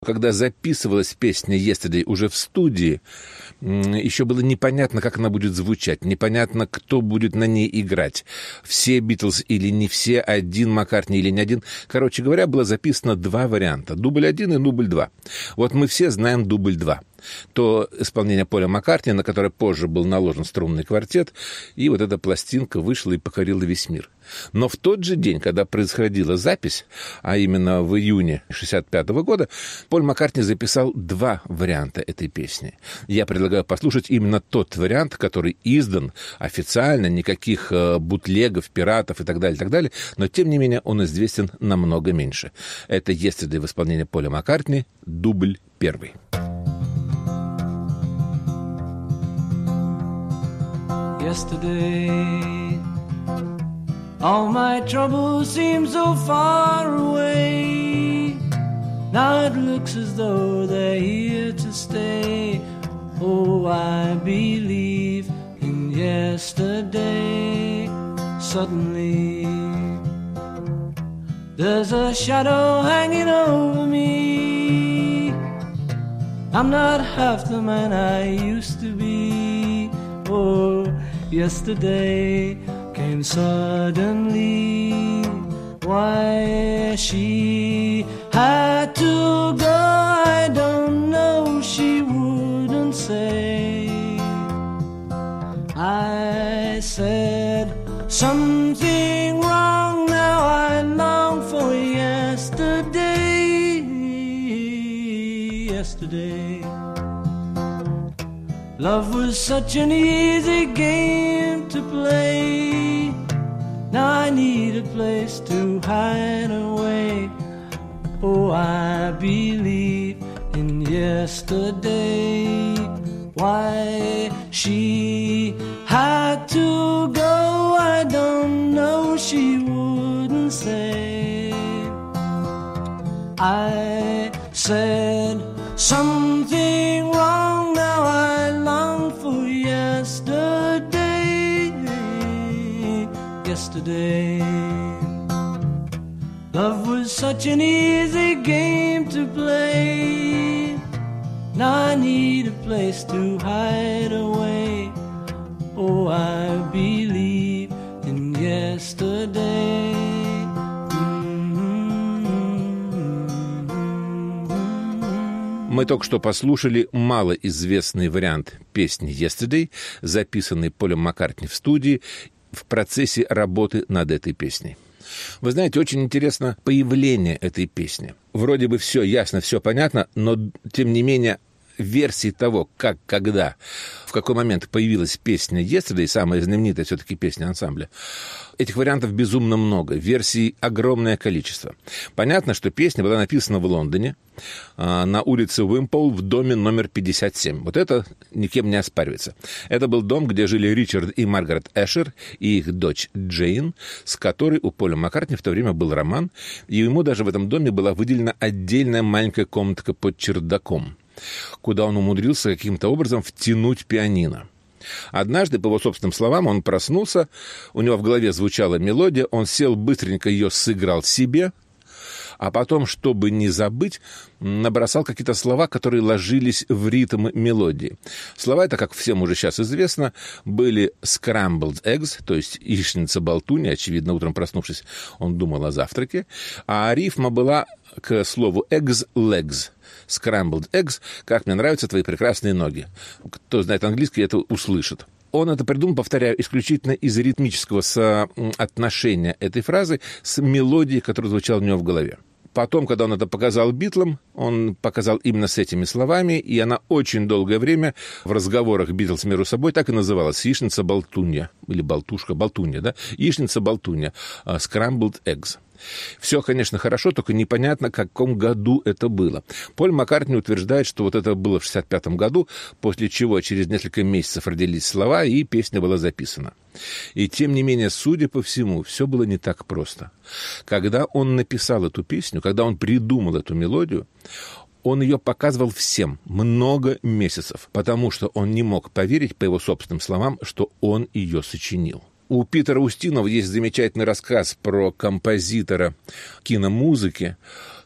Когда записывалась песня «Yesterday» уже в студии, еще было непонятно, как она будет звучать, непонятно, кто будет на ней играть. Все «Битлз» или не все, один Маккартни или не один. Короче говоря, было записано два варианта. Дубль 1 и дубль 2. Вот мы все знаем дубль 2. То исполнение Поля Маккартни, на которое позже был наложен струнный квартет, и вот эта пластинка вышла и покорила весь мир. Но в тот же день, когда происходила запись, а именно в июне 1965 года, Поль Маккартни записал два варианта этой песни. Я предлагаю послушать именно тот вариант, который издан официально, никаких бутлегов, пиратов и так далее, но тем не менее он известен намного меньше. Это «Yesterday» в исполнении Поля Маккартни, дубль 1. Yesterday, all my troubles seem so far away. Now it looks as though they're here to stay. Oh, I believe in yesterday. Suddenly, there's a shadow hanging over me. I'm not half the man I used to be. Oh, yesterday came suddenly. Why she had to go, I don't know, she wouldn't say. I said something wrong, now I long for yesterday. Yesterday, love was such an easy game to play. Now I need a place to hide away. Oh, I believe in yesterday. Why she had to go, I don't know, she wouldn't say. I said something wrong, now I long for yesterday. Yesterday, love was such an easy game to play. Now I need a place to hide away. Oh, I believe in yesterday. Мы только что послушали малоизвестный вариант песни «Yesterday», записанный Полем Маккартни в студии в процессе работы над этой песней. Вы знаете, очень интересно появление этой песни. Вроде бы все ясно, все понятно, но, тем не менее, версии того, как, когда, в какой момент появилась песня «Yesterday», самая знаменитая все-таки песня ансамбля, этих вариантов безумно много, версий огромное количество. Понятно, что песня была написана в Лондоне, на улице Уимпол в доме номер 57. Вот это никем не оспаривается. Это был дом, где жили Ричард и Маргарет Эшер и их дочь Джейн, с которой у Поля Маккартни в то время был роман, и ему даже в этом доме была выделена отдельная маленькая комнатка под чердаком, куда он умудрился каким-то образом втянуть пианино. Однажды, по его собственным словам, он проснулся, у него в голове звучала мелодия, он сел, быстренько ее сыграл себе, а потом, чтобы не забыть, набросал какие-то слова, которые ложились в ритм мелодии. Слова это, как всем уже сейчас известно, были scrambled eggs, то есть яичница-болтунья, очевидно, утром проснувшись, он думал о завтраке, а рифма была к слову eggs – legs. Scrambled eggs, как мне нравятся твои прекрасные ноги. Кто знает английский, это услышит. Он это придумал, повторяю, исключительно из-за ритмического соотношения этой фразы с мелодией, которая звучала у него в голове. Потом, когда он это показал Битлам, он показал именно с этими словами, и она очень долгое время в разговорах Битлз между собой так и называлась: яичница-болтунья, или болтушка-болтунья, да? Яичница-болтунья, scrambled eggs. Все, конечно, хорошо, только непонятно, в каком году это было. Поль Маккартни утверждает, что вот это было в 1965 году, после чего через несколько месяцев родились слова, и песня была записана. И тем не менее, судя по всему, все было не так просто. Когда он написал эту песню, когда он придумал эту мелодию, он ее показывал всем много месяцев, потому что он не мог поверить, по его собственным словам, что он ее сочинил. У Питера Устинова есть замечательный рассказ про композитора киномузыки,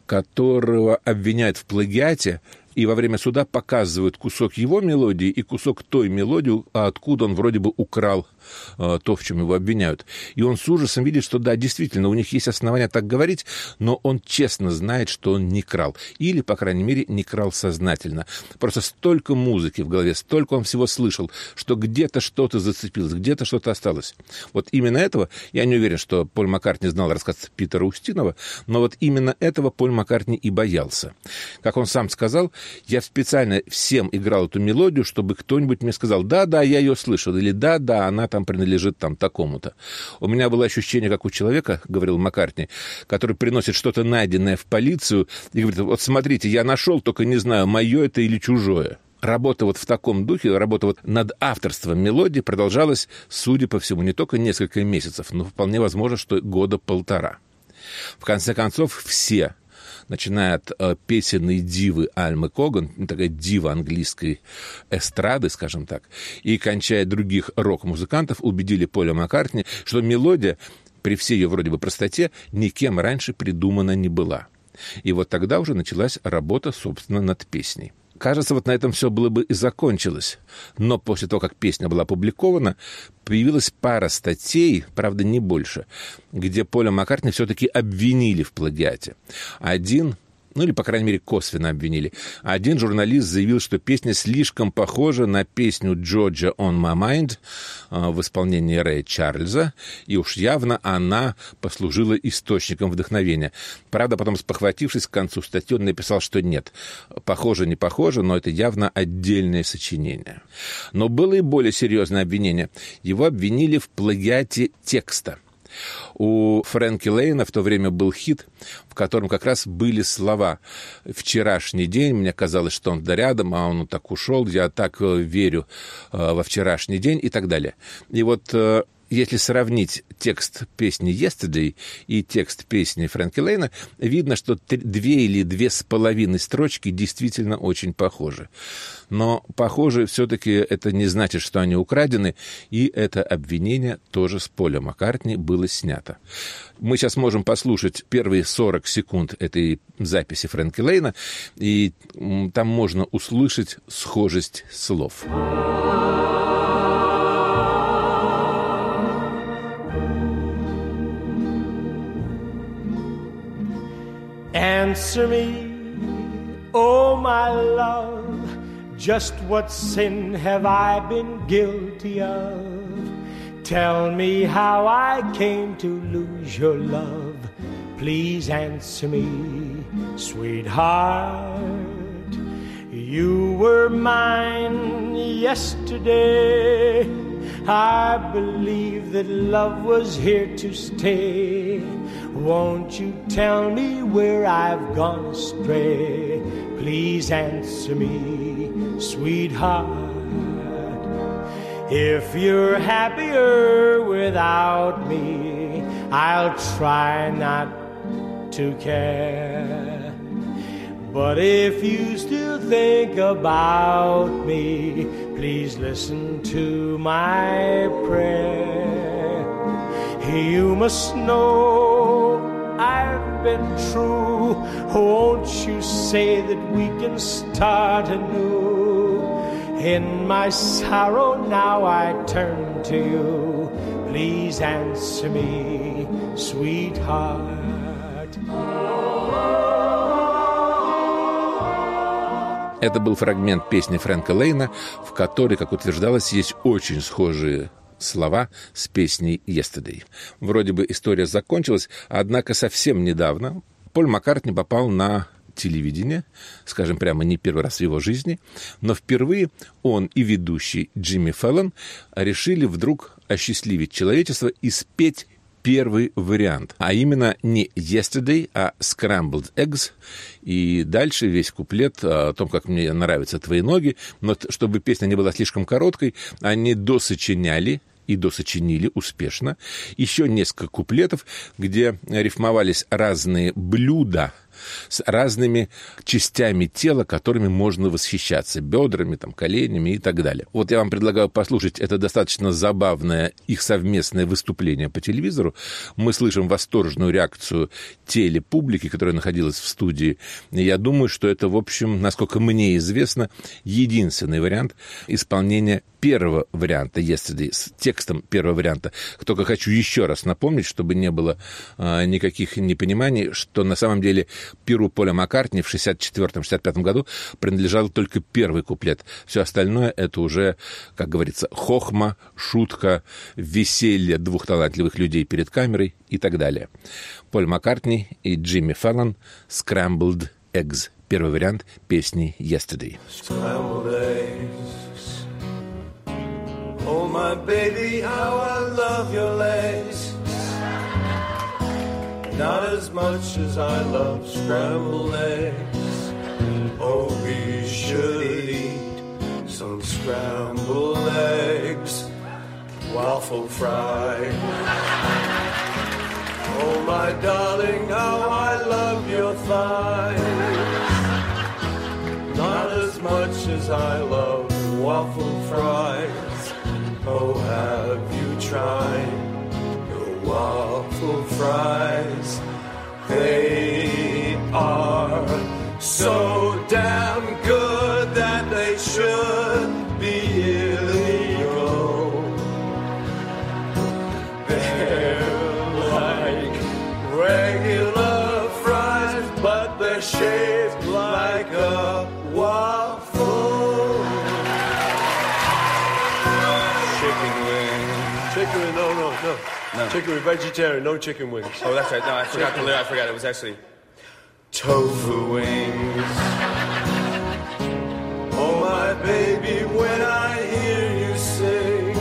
которого обвиняют в плагиате, и во время суда показывают кусок его мелодии и кусок той мелодии, откуда он вроде бы украл то, в чем его обвиняют. И он с ужасом видит, что да, действительно, у них есть основания так говорить, но он честно знает, что он не крал. Или, по крайней мере, не крал сознательно. Просто столько музыки в голове, столько он всего слышал, что где-то что-то зацепилось, где-то что-то осталось. Вот именно этого, я не уверен, что Поль Маккартни знал рассказ Питера Устинова, но вот именно этого Поль Маккартни и боялся. Как он сам сказал, я специально всем играл эту мелодию, чтобы кто-нибудь мне сказал: да-да, я ее слышал, или да-да, она там принадлежит там такому-то. У меня было ощущение, как у человека, говорил Маккартни, который приносит что-то найденное в полицию и говорит: вот смотрите, я нашел, только не знаю, мое это или чужое. Работа вот в таком духе, работа вот над авторством мелодии продолжалась, судя по всему, не только несколько месяцев, но вполне возможно, что 1-1.5 года. В конце концов, все, начиная от песенной дивы Альмы Коган, такая дива английской эстрады, скажем так, и кончая других рок-музыкантов, убедили Поля Маккартни, что мелодия, при всей ее вроде бы простоте, никем раньше придумана не была. И вот тогда уже началась работа, собственно, над песней. Кажется, вот на этом все было бы и закончилось. Но после того, как песня была опубликована, появилась пара статей, правда, не больше, где Поля Маккартни все-таки обвинили в плагиате. Один, или, по крайней мере, косвенно обвинили. Один журналист заявил, что песня слишком похожа на песню «Georgia on my mind» в исполнении Рэя Чарльза, и уж явно она послужила источником вдохновения. Правда, потом, спохватившись, к концу статьи он написал, что нет, похоже, не похоже, но это явно отдельное сочинение. Но было и более серьезное обвинение. Его обвинили в плагиате текста. У Фрэнки Лейна в то время был хит, в котором как раз были слова «Вчерашний день», мне казалось, что он рядом, а он так ушел, я так верю во вчерашний день и так далее. И вот если сравнить текст песни «Yesterday» и текст песни Фрэнки Лейна, видно, что 2 или 2,5 строчки действительно очень похожи. Но похожи все-таки это не значит, что они украдены, и это обвинение тоже с Поля Маккартни было снято. Мы сейчас можем послушать первые 40 секунд этой записи Фрэнки Лейна, и там можно услышать схожесть слов. Answer me, oh my love, just what sin have I been guilty of? Tell me how I came to lose your love. Please answer me, sweetheart. You were mine yesterday. I believe that love was here to stay. Won't you tell me where I've gone astray? Please answer me, sweetheart. If you're happier without me, I'll try not to care. But if you still think about me, please listen to my prayer. You must know I've been true. Won't you say that we can start anew? In my sorrow now I turn to you. Please answer me, sweetheart. Это был фрагмент песни Фрэнка Лейна, в которой, как утверждалось, есть очень схожие слова с песней «Yesterday». Вроде бы история закончилась, однако совсем недавно Поль Маккартни попал на телевидение, скажем прямо, не первый раз в его жизни, но впервые он и ведущий Джимми Фэллон решили вдруг осчастливить человечество и спеть первый вариант, а именно не «Yesterday», а «Scrambled Eggs». И дальше весь куплет о том, как мне нравятся твои ноги, но чтобы песня не была слишком короткой, они досочиняли и досочинили успешно еще несколько куплетов, где рифмовались разные блюда с разными частями тела, которыми можно восхищаться. Бедрами, коленями и так далее. Вот я вам предлагаю послушать это достаточно забавное их совместное выступление по телевизору. Мы слышим восторженную реакцию телепублики, которая находилась в студии. И я думаю, что это, в общем, насколько мне известно, единственный вариант исполнения первого варианта «Yesterday», с текстом первого варианта. Только хочу еще раз напомнить, чтобы не было никаких непониманий, что на самом деле перу Поля Маккартни в 1964-1965 году принадлежал только первый куплет. Все остальное — это уже, как говорится, хохма, шутка, веселье двух талантливых людей перед камерой и так далее. Поль Маккартни и Джимми Фэллон «Scrambled Eggs». Первый вариант песни «Yesterday». Oh, my baby, how I love your legs. Not as much as I love scrambled eggs. Oh, we should eat some scrambled eggs, waffle fry. Oh, my darling, how I love your thighs. Not as much as I love waffle fries. Oh, have you tried your waffle fries? They are so damn good that they should be illegal. They're like regular fries, but they're shaped like a waffle. Chicken wing, no. Chicken wing, vegetarian, no chicken wings. Oh, that's right. No, I forgot. It was actually tofu wings. Oh, my baby, when I hear you sing,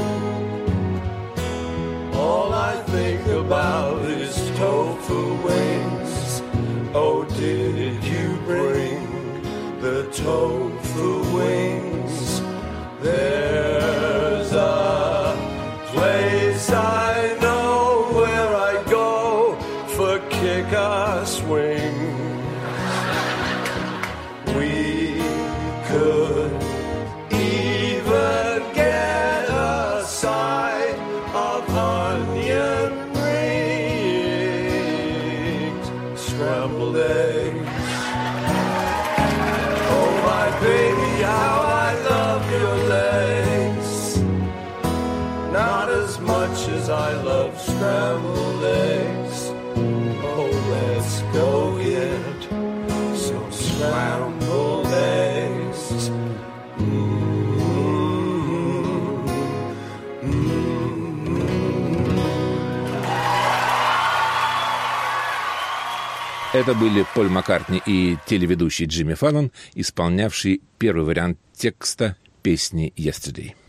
all I think about is tofu wings. Oh, did you bring the tofu wings? There's a place I know where I go for kick-ass wings. We could even get a side of onion rings, scrambled eggs. Oh, my baby, how I love your legs. Not as much as I love scrambled eggs. Oh, let's go get some scrambled eggs. Это были Поль Маккартни и телеведущий Джимми Фэллон, исполнявший первый вариант текста песни «Yesterday».